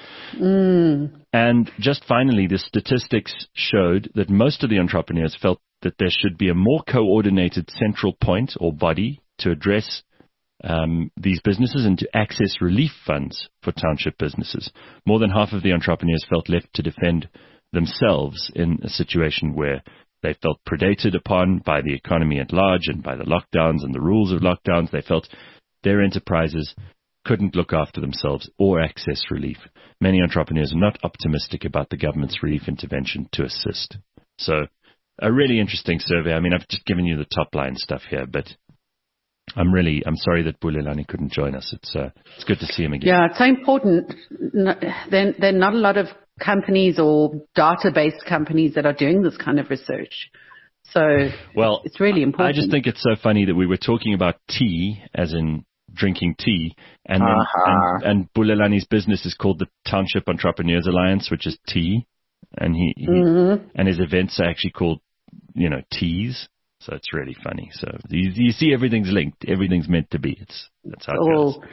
And just finally, the statistics showed that most of the entrepreneurs felt that there should be a more coordinated central point or body to address these businesses and to access relief funds for township businesses. More than half of the entrepreneurs felt left to defend themselves in a situation where they felt predated upon by the economy at large and by the lockdowns and the rules of lockdowns. They felt their enterprises couldn't look after themselves or access relief. Many entrepreneurs are not optimistic about the government's relief intervention to assist. So a really interesting survey. I mean, I've just given you the top line stuff here, but I'm sorry that Bulelani couldn't join us. It's good to see him again. Yeah, it's so important. There are not a lot of companies or database companies that are doing this kind of research. So it's really important. I just think it's so funny that we were talking about tea, as in drinking tea, and and Bulelani's business is called the Township Entrepreneurs Alliance, which is tea, and he and his events are actually called, teas. So it's really funny. So you see, everything's linked. Everything's meant to be. That's how it goes.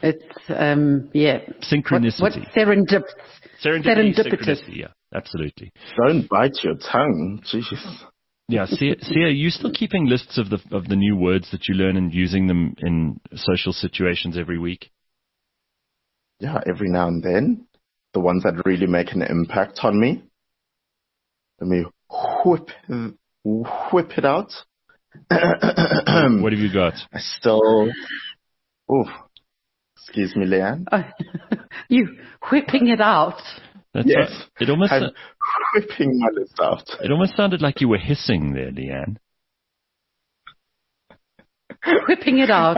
It's synchronicity. What's serendipitous? Synchronicity. Yeah, absolutely. Don't bite your tongue. Jeez. Yeah, Sia, are you still keeping lists of the new words that you learn and using them in social situations every week? Yeah, every now and then. The ones that really make an impact on me. Let me whip it out. What have you got? I still... excuse me, Leanne. You whipping it out? Yes, I'm whipping my list out. It almost sounded like you were hissing there, Leanne. Whipping it out.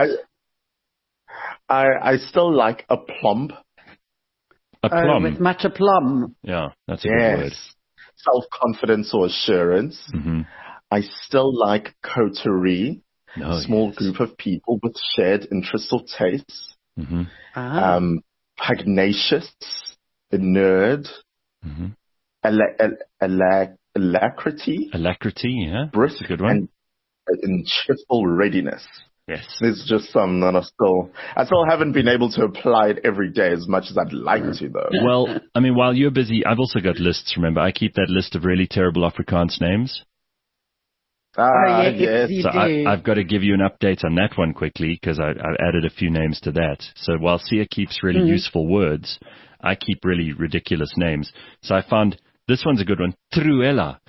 I still like aplomb. Aplomb. With much aplomb. Yeah, that's a good word. Self-confidence or assurance. Mm-hmm. I still like coterie. Small group of people with shared interests or tastes. Mm-hmm. Pugnacious. A nerd, alacrity. Alacrity, yeah. Brisk, that's a good one. And cheerful readiness. Yes. There's just some that I still haven't been able to apply it every day as much as I'd like to, though. Well, I mean, while you're busy, I've also got lists, remember. I keep that list of really terrible Afrikaans names. Yes. You so do. I've got to give you an update on that one quickly, because I've added a few names to that. So while Sia keeps really useful words, I keep really ridiculous names. So I found this one's a good one. Truella.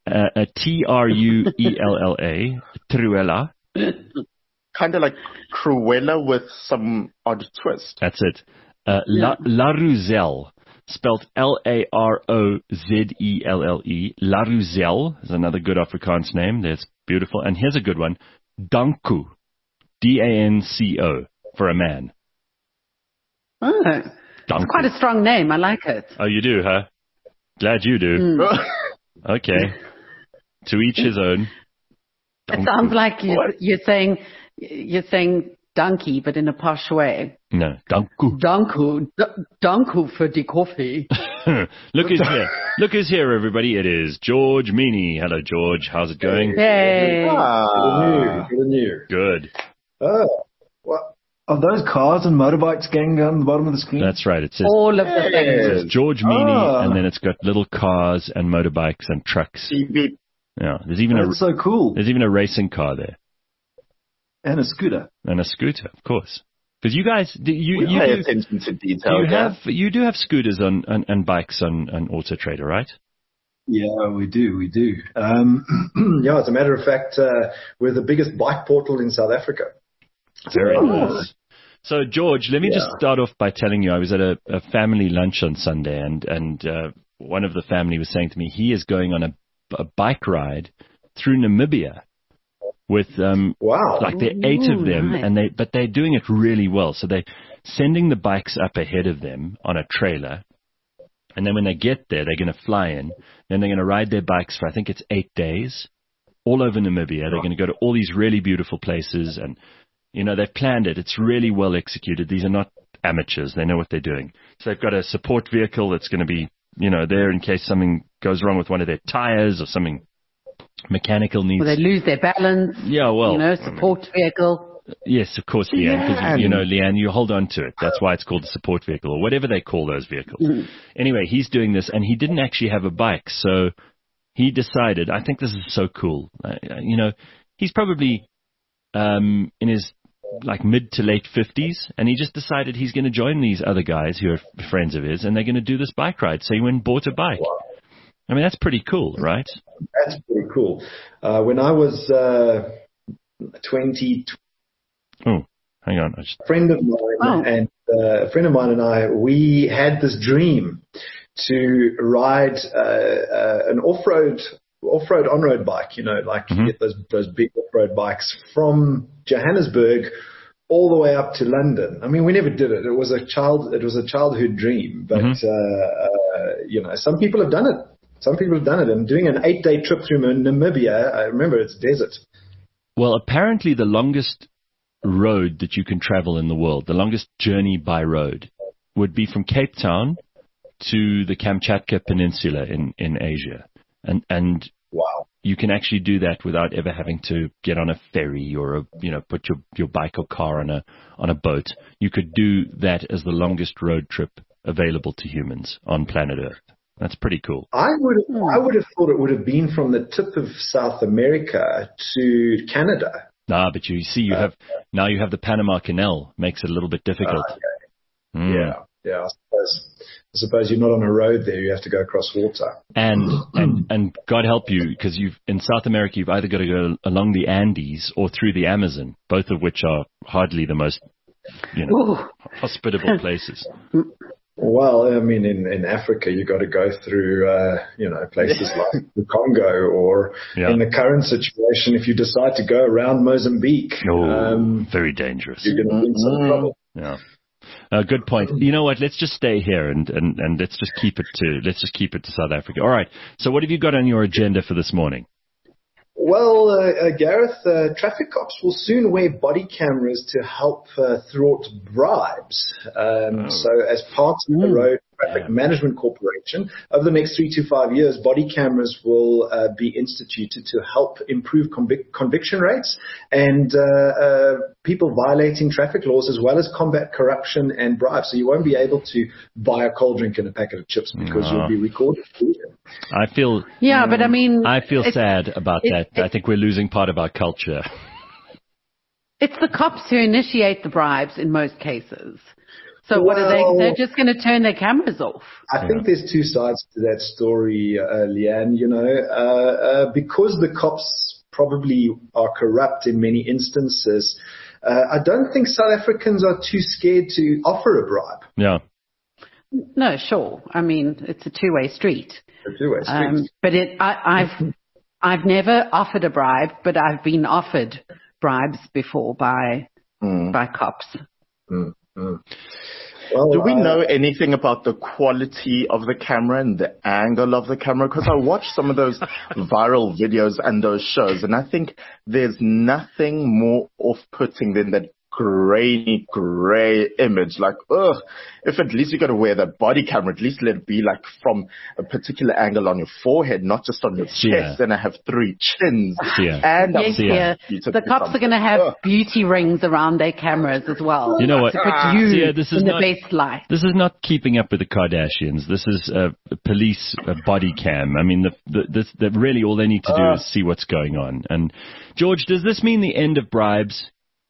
Truella. Truella. Kind of like Cruella with some odd twist. That's it. Larouzelle. Spelled Larozelle. Larouzelle is another good Afrikaans name. That's beautiful. And here's a good one. Danko. Danco. For a man. Oh. It's quite a strong name. I like it. Oh, you do, huh? Glad you do. Okay. To each his own. It sounds like you're saying donkey, but in a posh way. No, danku. Danku for the coffee. Look who's here. Look who's here, everybody. It is George Meany. Hello, George. How's it going? Hey. Good news. Good. What? Are those cars and motorbikes going on the bottom of the screen? That's right. It says all of the things. It says George Meany, and then it's got little cars and motorbikes and trucks. Yeah, there's even That's so cool. There's even a racing car there. And a scooter. And a scooter, of course. Because you guys, you pay attention to detail. You do have scooters and bikes on Auto Trader, right? Yeah, we do. Yeah, as a matter of fact, we're the biggest bike portal in South Africa. Very nice. So, George, let me just start off by telling you, I was at a family lunch on Sunday, and one of the family was saying to me he is going on a bike ride through Namibia with like there are 8 of them, nice. But they're doing it really well. So they're sending the bikes up ahead of them on a trailer, and then when they get there, they're going to fly in. Then they're going to ride their bikes for, I think it's 8 days, all over Namibia. They're going to go to all these really beautiful places, and they've planned it. It's really well executed. These are not amateurs. They know what they're doing. So they've got a support vehicle that's going to be there in case something goes wrong with one of their tires or something mechanical needs. Well, they lose their balance. Yeah, well. Support vehicle. Yes, of course, Leanne, because, Leanne, you hold on to it. That's why it's called a support vehicle or whatever they call those vehicles. Mm-hmm. Anyway, he's doing this, and he didn't actually have a bike, so he decided, I think this is so cool. He's probably in his mid to late 50s, and he just decided he's going to join these other guys who are friends of his, and they're going to do this bike ride. So he went and bought a bike. Wow. I mean, that's pretty cool, right? That's pretty cool. When I was 20... Oh, hang on. A friend of mine and I, we had this dream to ride an off-road on-road bike, mm-hmm. get those big off-road bikes from Johannesburg all the way up to London. I mean, we never did it. It was a childhood dream, but mm-hmm. Some people have done it. And doing an 8-day trip through Namibia, I remember it's desert. Well, apparently the longest road that you can travel in the world, the longest journey by road, would be from Cape Town to the Kamchatka Peninsula in Asia. And wow, you can actually do that without ever having to get on a ferry or put your bike or car on a boat. You could do that as the longest road trip available to humans on planet Earth. That's pretty cool. I would have thought it would have been from the tip of South America to Canada. But you see, you have the Panama Canal. Makes it a little bit difficult. Okay. Mm. Yeah. I suppose you're not on a road there. You have to go across water. And God help you, because in South America you've either got to go along the Andes or through the Amazon, both of which are hardly the most hospitable places. Well, I mean, in Africa, you got to go through, places like the Congo, or in the current situation, if you decide to go around Mozambique. Very dangerous. You're going to be in some trouble. Yeah. Good point. You know what? Let's just stay here and let's just keep it to South Africa. All right. So what have you got on your agenda for this morning? Well, Gareth, traffic cops will soon wear body cameras to help thwart bribes. So as part of the Road Traffic Management Corporation, over the next 3 to 5 years, body cameras will be instituted to help improve conviction rates and people violating traffic laws, as well as combat corruption and bribes. So you won't be able to buy a cold drink and a packet of chips because you'll be recorded. I feel sad about that. I think we're losing part of our culture. It's the cops who initiate the bribes in most cases. So what are they? They're just going to turn their cameras off. I think there's two sides to that story, Leanne. Because the cops probably are corrupt in many instances, I don't think South Africans are too scared to offer a bribe. Yeah. No, sure. I mean, it's a two-way street. But I've never offered a bribe, but I've been offered bribes before by cops. Well, do we know anything about the quality of the camera and the angle of the camera? Because I watched some of those viral videos and those shows, and I think there's nothing more off-putting than that grainy, gray image. Like, if at least you got to wear that body camera, at least let it be like from a particular angle on your forehead, not just on your chest. And I have 3 chins. And the cops are going to have beauty rings around their cameras as well. You know what? To put you this is in the best light. This is not Keeping Up with the Kardashians. This is a police body cam. I mean, really all they need to do is see what's going on. And George, does this mean the end of bribes?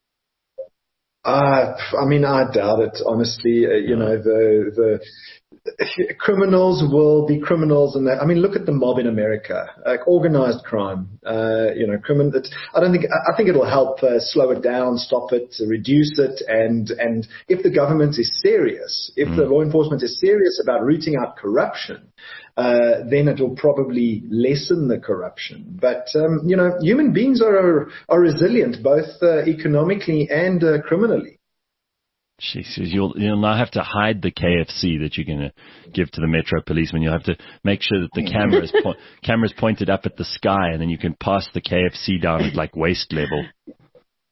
I mean, I doubt it, honestly. The criminals will be criminals, and I mean, look at the mob in America, like organized crime. I think it'll help slow it down, stop it, reduce it, and if the government is serious, if the law enforcement is serious about rooting out corruption, then it will probably lessen the corruption. But human beings are resilient, both economically and criminally. Jeez, you'll now have to hide the KFC that you're going to give to the Metro policeman. You'll have to make sure that the camera's pointed up at the sky, and then you can pass the KFC down at like waist level.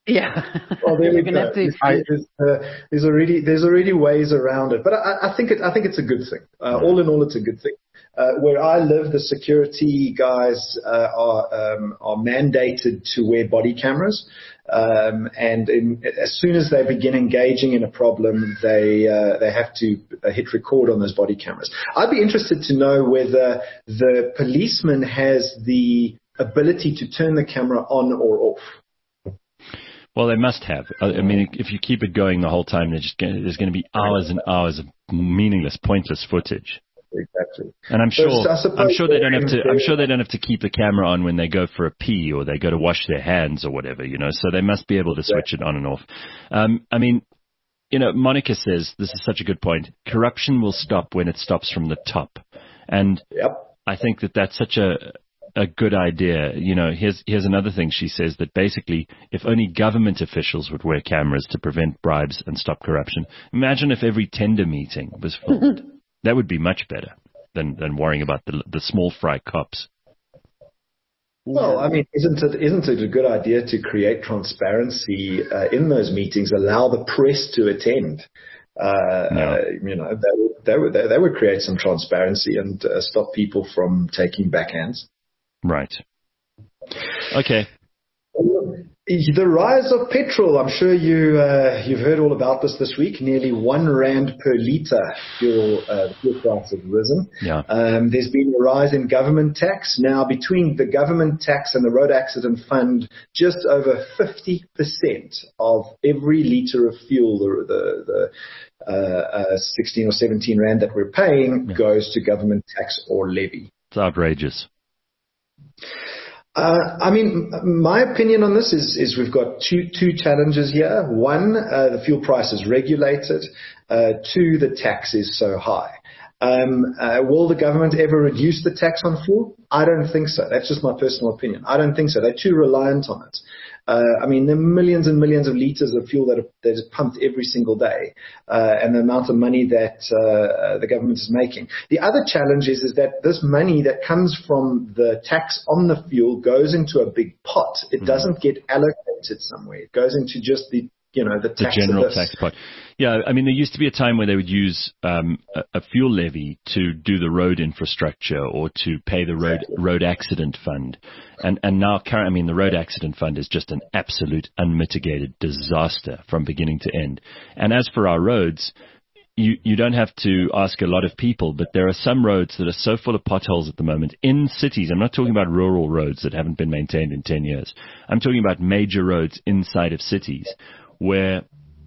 Yeah. Well, there we go. There's already ways around it, but I think it's a good thing. All in all, it's a good thing. Where I live, the security guys are mandated to wear body cameras, and as soon as they begin engaging in a problem, they have to hit record on those body cameras. I'd be interested to know whether the policeman has the ability to turn the camera on or off. Well, they must have. I mean, if you keep it going the whole time, there's going to be hours and hours of meaningless, pointless footage. Exactly. And I'm sure they don't have to. I'm sure they don't have to keep the camera on when they go for a pee or they go to wash their hands or whatever. So they must be able to switch it on and off. I mean, Monica says this is such a good point. Corruption will stop when it stops from the top, and I think that's such a good idea. Here's another thing she says, that basically if only government officials would wear cameras to prevent bribes and stop corruption. Imagine if every tender meeting was filmed. That would be much better than worrying about the small fry cops. Well, I mean, isn't it a good idea to create transparency in those meetings, allow the press to attend? That would create some transparency and stop people from taking backhands. Right. Okay. The rise of petrol. I'm sure you've heard all about this week. Nearly R1 per litre fuel price has risen. Yeah. There's been a rise in government tax. Now, between the government tax and the road accident fund, just over 50% of every litre of fuel, the 16 or 17 rand that we're paying, goes to government tax or levy. It's outrageous. I mean, my opinion on this is we've got two challenges here. One, the fuel price is regulated. Two, the tax is so high. Will the government ever reduce the tax on fuel? I don't think so. That's just my personal opinion. I don't think so. They're too reliant on it. I mean, there are millions and millions of liters of fuel that is pumped every single day, and the amount of money that the government is making. The other challenge is that this money that comes from the tax on the fuel goes into a big pot. It doesn't get allocated somewhere. It goes into just the general tax pot. Yeah, I mean, there used to be a time where they would use a fuel levy to do the road infrastructure or to pay the road accident fund. And now, I mean, the road accident fund is just an absolute unmitigated disaster from beginning to end. And as for our roads, you don't have to ask a lot of people, but there are some roads that are so full of potholes at the moment in cities. I'm not talking about rural roads that haven't been maintained in 10 years. I'm talking about major roads inside of cities where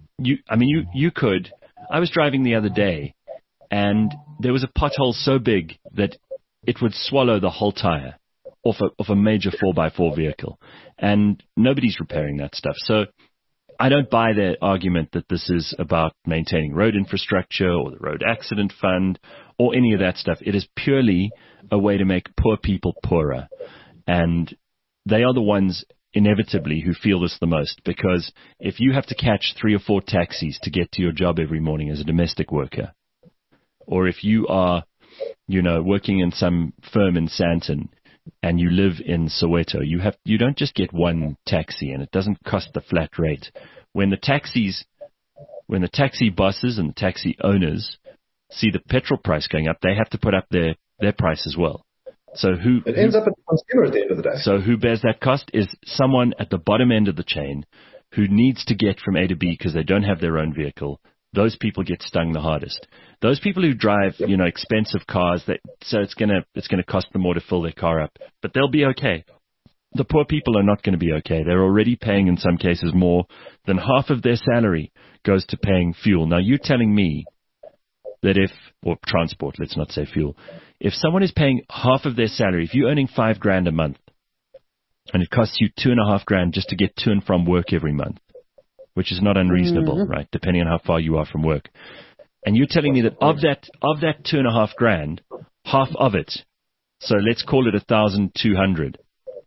you could. I was driving the other day and there was a pothole so big that it would swallow the whole tire off a major 4x4 vehicle, and nobody's repairing that stuff. So I don't buy the argument that this is about maintaining road infrastructure or the road accident fund or any of that stuff. It is purely a way to make poor people poorer, and they are the ones inevitably who feel this the most, because if you have to catch 3 or 4 taxis to get to your job every morning as a domestic worker, or if you are, working in some firm in Sandton and you live in Soweto, you don't just get one taxi, and it doesn't cost the flat rate. When the taxi bosses and the taxi owners see the petrol price going up, they have to put up their price as well. So it ends up at the consumer at the end of the day. So who bears that cost is someone at the bottom end of the chain who needs to get from A to B because they don't have their own vehicle. Those people get stung the hardest. Those people who drive, expensive cars, so it's gonna cost them more to fill their car up, but they'll be okay. The poor people are not going to be okay. They're already paying, in some cases, more than half of their salary goes to paying fuel. Now, you're telling me that or transport, let's not say fuel, if someone is paying half of their salary, if you're earning $5,000 a month, and it costs you $2,500 just to get to and from work every month, which is not unreasonable, right? Depending on how far you are from work. And you're telling me that of that $2,500, half of it, so let's call it 1,200,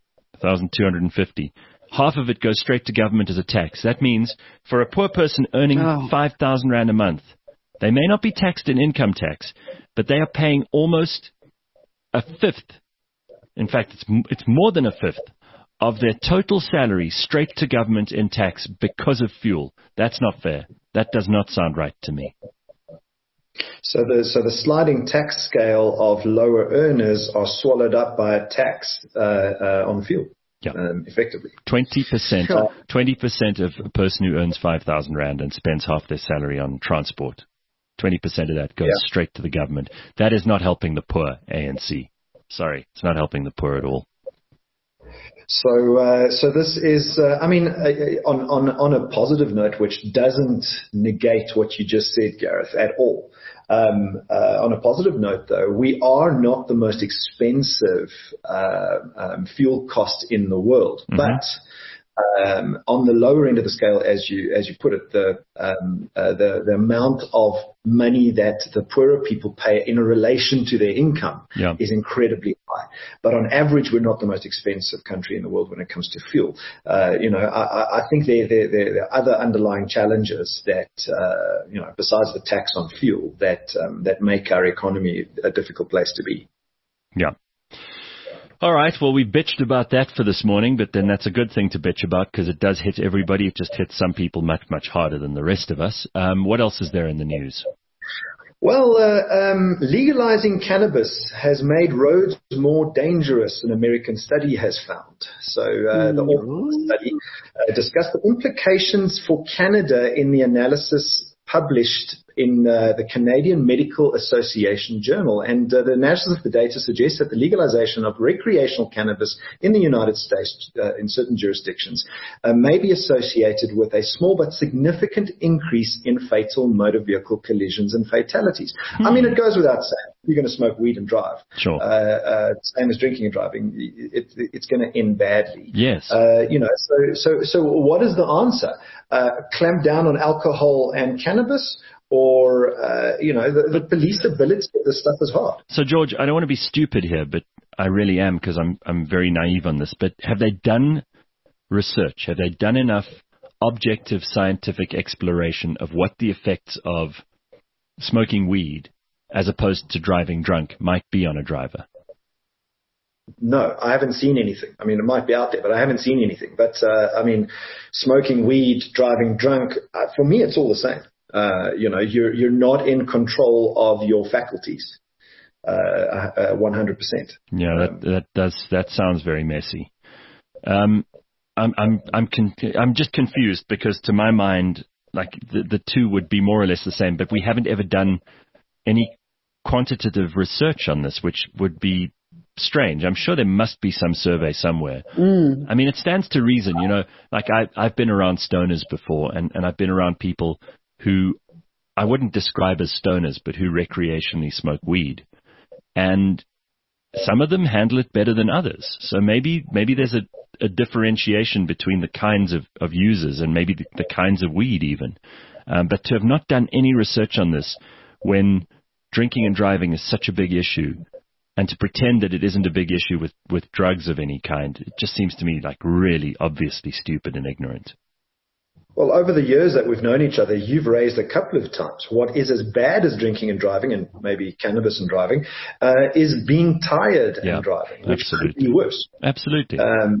1,250, half of it goes straight to government as a tax. That means for a poor person earning 5,000 Rand a month, they may not be taxed in income tax, but they are paying almost a fifth. In fact, it's more than a fifth of their total salary straight to government in tax because of fuel. That's not fair. That does not sound right to me. So the sliding tax scale of lower earners are swallowed up by a tax on fuel. Yeah. Effectively. 20% of a person who earns 5,000 Rand and spends half their salary on transport. 20% of that goes straight to the government. That is not helping the poor, ANC. Sorry, it's not helping the poor at all. So this is, on a positive note, which doesn't negate what you just said, Gareth, at all. On a positive note, though, we are not the most expensive fuel cost in the world, but on the lower end of the scale, as you put it, the amount of money that the poorer people pay in relation to their income is incredibly high. But on average, we're not the most expensive country in the world when it comes to fuel. I think there are other underlying challenges that, besides the tax on fuel, that make our economy a difficult place to be. Yeah. All right, well, we bitched about that for this morning, but then that's a good thing to bitch about because it does hit everybody. It just hits some people much, much harder than the rest of us. What else is there in the news? Well, legalizing cannabis has made roads more dangerous, an American study has found. So the author study discussed the implications for Canada in the analysis published in the Canadian Medical Association Journal. And the analysis of the data suggests that the legalization of recreational cannabis in the United States in certain jurisdictions may be associated with a small but significant increase in fatal motor vehicle collisions and fatalities. I mean, it goes without saying, you're going to smoke weed and drive. Sure. Same as drinking and driving, it's going to end badly. Yes. So what is the answer? Clamp down on alcohol and cannabis? Or, the police ability of this stuff is hard. So, George, I don't want to be stupid here, but I really am because I'm very naive on this. But have they done research? Have they done enough objective scientific exploration of what the effects of smoking weed as opposed to driving drunk might be on a driver? No, I haven't seen anything. I mean, it might be out there, but I haven't seen anything. But, smoking weed, driving drunk, for me, it's all the same. You're not in control of your faculties, 100%. Yeah, that sounds very messy. I'm just confused because to my mind, like the two would be more or less the same, but we haven't ever done any quantitative research on this, which would be strange. I'm sure there must be some survey somewhere. I mean, it stands to reason, like I've been around stoners before and I've been around people who I wouldn't describe as stoners, but who recreationally smoke weed. And some of them handle it better than others. So maybe there's a differentiation between the kinds of users and maybe the kinds of weed even. But to have not done any research on this when drinking and driving is such a big issue, and to pretend that it isn't a big issue with drugs of any kind, it just seems to me like really obviously stupid and ignorant. Well, over the years that we've known each other, you've raised a couple of times what is as bad as drinking and driving, and maybe cannabis and driving, is being tired and driving, which could be worse. Absolutely.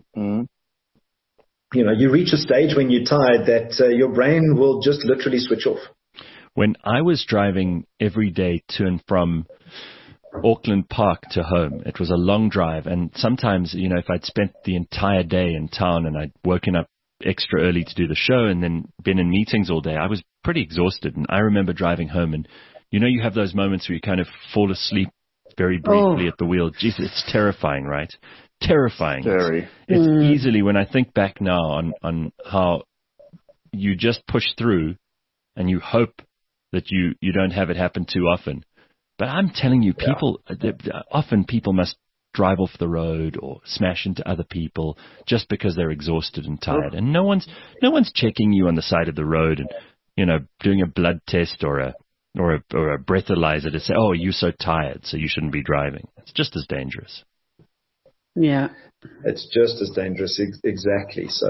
You reach a stage when you're tired that your brain will just literally switch off. When I was driving every day to and from Auckland Park to home, it was a long drive, and sometimes, if I'd spent the entire day in town and I'd woken up extra early to do the show and then been in meetings all day, I was pretty exhausted. And I remember driving home and, you have those moments where you kind of fall asleep very briefly at the wheel. Jeez, it's terrifying, right? Terrifying. Very. It's easily, when I think back now on how you just push through and you hope that you don't have it happen too often. But I'm telling you, often people must drive off the road or smash into other people just because they're exhausted and tired. And no one's checking you on the side of the road and, doing a blood test or a breathalyzer to say, oh, you're so tired, so you shouldn't be driving. It's just as dangerous. Yeah. It's just as dangerous, exactly. So,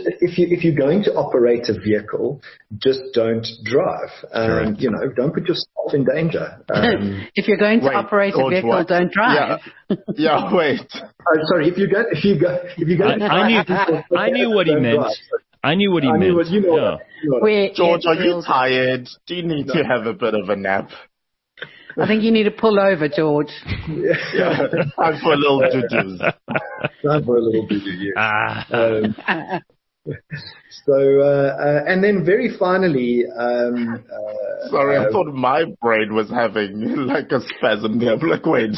if you're going to operate a vehicle, just don't drive. Don't put yourself yourself in danger. If you're going to operate a vehicle, don't drive. Yeah, wait. Sorry, if you go. I knew what he meant. I knew what he meant. George, are you tired? Do you need to have a bit of a nap? I think you need to pull over, George. Yeah, time for a little juju. Time for a little juju, yes. And then very finally, sorry, I thought my brain was having like a spasm there. I'm like, wait,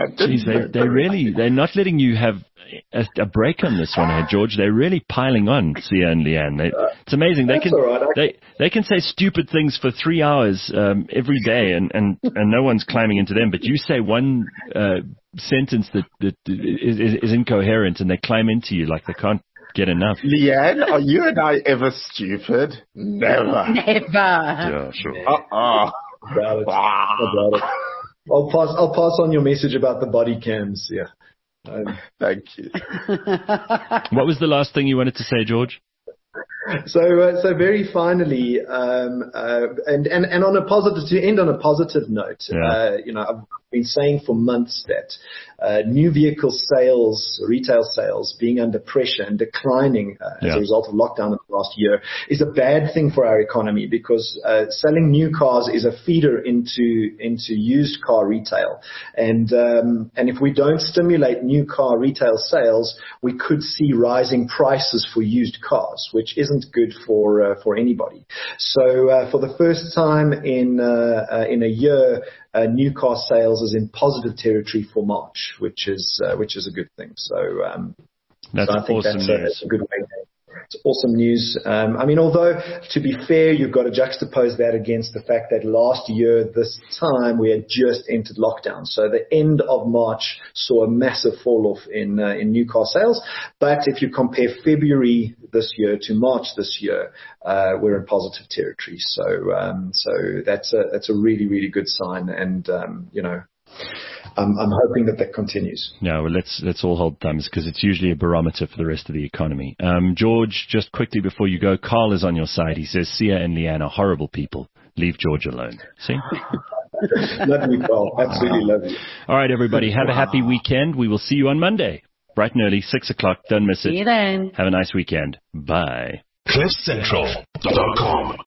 they're not letting you have a break on this one, George. They're really piling on, Sia and Leanne. It's amazing. They can say stupid things for 3 hours every day, and no one's climbing into them. But you say one sentence that is incoherent, and they climb into you like they can't get enough. Leanne, are you and I ever stupid? Never. Yeah, sure. About it. I'll pass on your message about the body cams. Yeah. Thank you. What was the last thing you wanted to say, George? So very finally, and on a positive, to end on a positive note, I've been saying for months that new vehicle sales, retail sales, being under pressure and declining as a result of lockdown in the last year is a bad thing for our economy, because selling new cars is a feeder into used car retail, and if we don't stimulate new car retail sales, we could see rising prices for used cars, which isn't good for anybody. So for the first time in a year, new car sales is in positive territory for March, which is a good thing. So I think that's a good way. It's awesome news. Although, to be fair, you've got to juxtapose that against the fact that last year, this time, we had just entered lockdown. So the end of March saw a massive fall-off in new car sales. But if you compare February this year to March this year, we're in positive territory. So that's a really, really good sign. And, I'm hoping that continues. Yeah, well, let's all hold thumbs, because it's usually a barometer for the rest of the economy. George, just quickly before you go, Carl is on your side. He says Sia and Leanne are horrible people. Leave George alone. See? Love you, Carl. Absolutely love you. All right, everybody. Have a happy weekend. We will see you on Monday, bright and early, 6 o'clock. Don't miss it. See you then. Have a nice weekend. Bye. CliffCentral.com